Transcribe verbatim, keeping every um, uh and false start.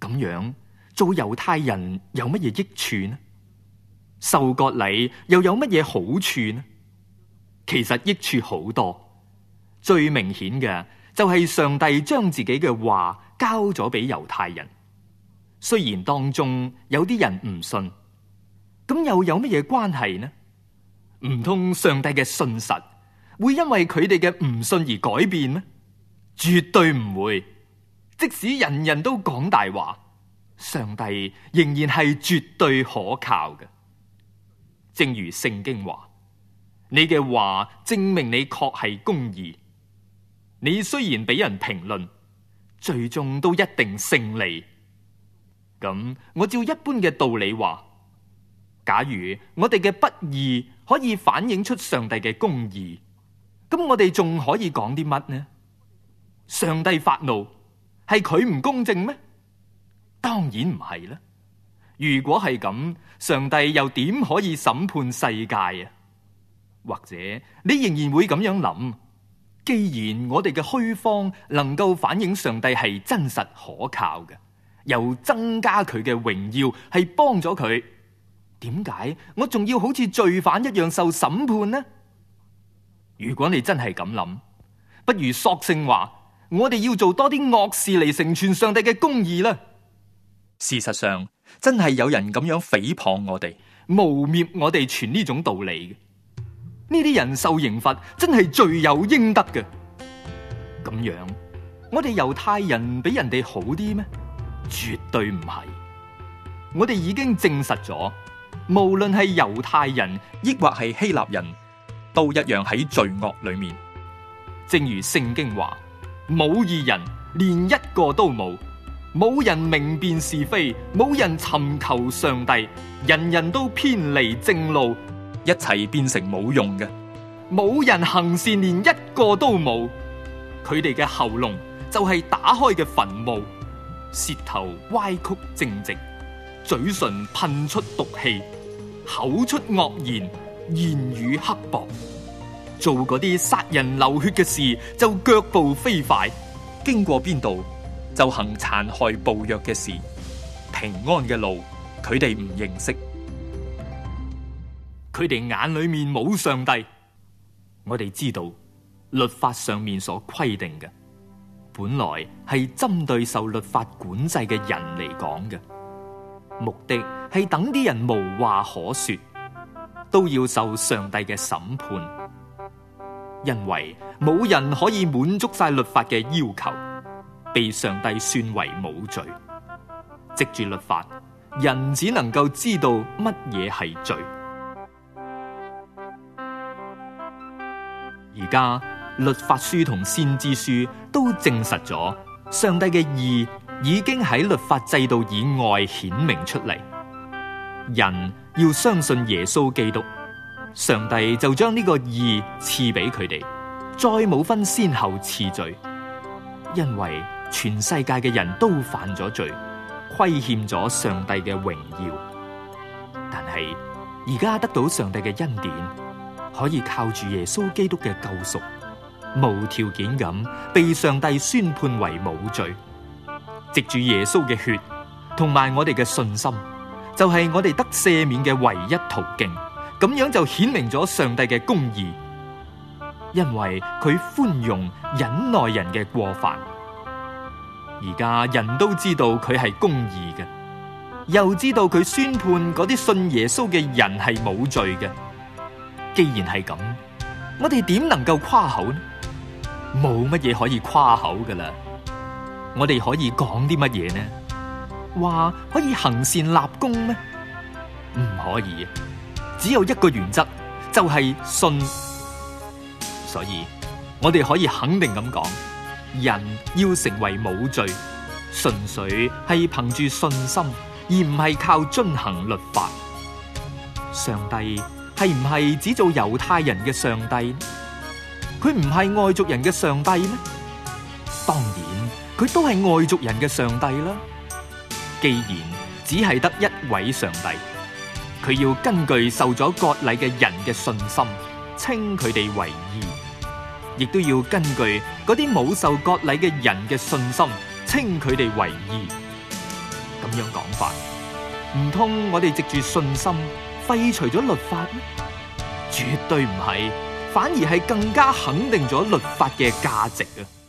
咁樣做猶太人有乜嘢益處呢？受割禮又有乜嘢好處呢？其實益處好多，最明顯嘅就係上帝將自己嘅話交咗俾猶太人。雖然當中有啲人唔信，咁又有乜嘢關係呢？唔通上帝嘅信實會因為佢哋嘅唔信而改變咩？絕對唔會。即使人人都講大話，上帝仍然係絕對可靠嘅。正如聖經話，你嘅話證明你確係公義。你雖然俾人評論，最終都一定勝利。咁我照一般嘅道理話，假如我哋嘅不義可以反映出上帝嘅公義，咁我哋仲可以講啲乜呢？上帝發怒係佢唔公正咩？當然唔係啦。如果係咁，上帝又點可以審判世界啊？或者你仍然會咁樣諗，既然我哋嘅虛謊能夠反映上帝係真實可靠嘅，又增加佢嘅榮耀，係幫咗佢，點解我仲要好似罪犯一樣受審判呢？如果你真係咁諗，不如索性話我哋要做多啲惡事嚟成全上帝嘅公義啦。事實上，真係有人咁樣誹謗我哋，誣衊我哋傳呢種道理嘅。呢啲人受刑罰真係罪有應得嘅。咁樣，我哋猶太人比人哋好啲咩？絕對唔係。我哋已經證實咗，無論係猶太人抑或係希臘人，都一樣喺罪惡裏面。正如聖經話，冇義人，連一個都冇。冇人明辨是非，冇人尋求上帝，人人都偏離正路，一齊變成冇用嘅。冇人行善，連一個都冇。佢哋嘅喉嚨就係打開嘅墳墓，舌頭歪曲正直，嘴唇噴出毒氣，口出惡言，言語刻薄，做嗰啲殺人流血嘅事就腳步飛快，經過邊度就行殘害暴虐嘅事，平安嘅路佢哋唔認識，佢哋眼裏面冇上帝。我哋知道律法上面所規定嘅，本來係針對受律法管制嘅人嚟講嘅，目的係等啲人無話可說，都要受上帝嘅審判，因為冇人可以滿足晒律法嘅要求，被上帝算為冇罪。藉住律法，人只能夠知道乜嘢係罪。而家律法書同先知書都證實咗，上帝嘅義已經喺律法制度以外顯明出嚟。人要相信耶穌基督，上帝就將呢個義賜俾佢哋，再冇分先後次序，因為全世界嘅人都犯咗罪，虧欠咗上帝嘅榮耀。但係而家得到上帝嘅恩典，可以靠住耶穌基督嘅救贖，無條件咁被上帝宣判為冇罪。藉住耶穌嘅血同埋我哋嘅信心，就係我哋得赦免嘅唯一途徑。咁樣就顯明咗上帝嘅公義，因為佢寬容忍耐人嘅過犯。而家人都知道佢係公義嘅，又知道佢宣判嗰啲信耶穌嘅人係冇罪嘅。既然係咁，我哋點能夠誇口呢？冇乜嘢可以誇口噶啦。我哋可以講啲乜嘢呢？話可以行善立功咩？唔可以。只有一個原則，就係信。所以我哋可以肯定咁講，人要成為冇罪，純粹係憑住信心，而唔係靠遵行律法。上帝係唔係只做猶太人嘅上帝呢？佢唔係外族人嘅上帝咩？當然，佢都係外族人嘅上帝啦。既然只係得一位上帝，佢要根據受咗割禮嘅人嘅信心，稱佢哋為義，亦都要根據嗰啲冇受割禮嘅人嘅信心，稱佢哋為義。 咁樣講法。唔通我哋藉住信心廢除咗律法咩？絕對唔係，反而係更加肯定咗律法嘅價值啊！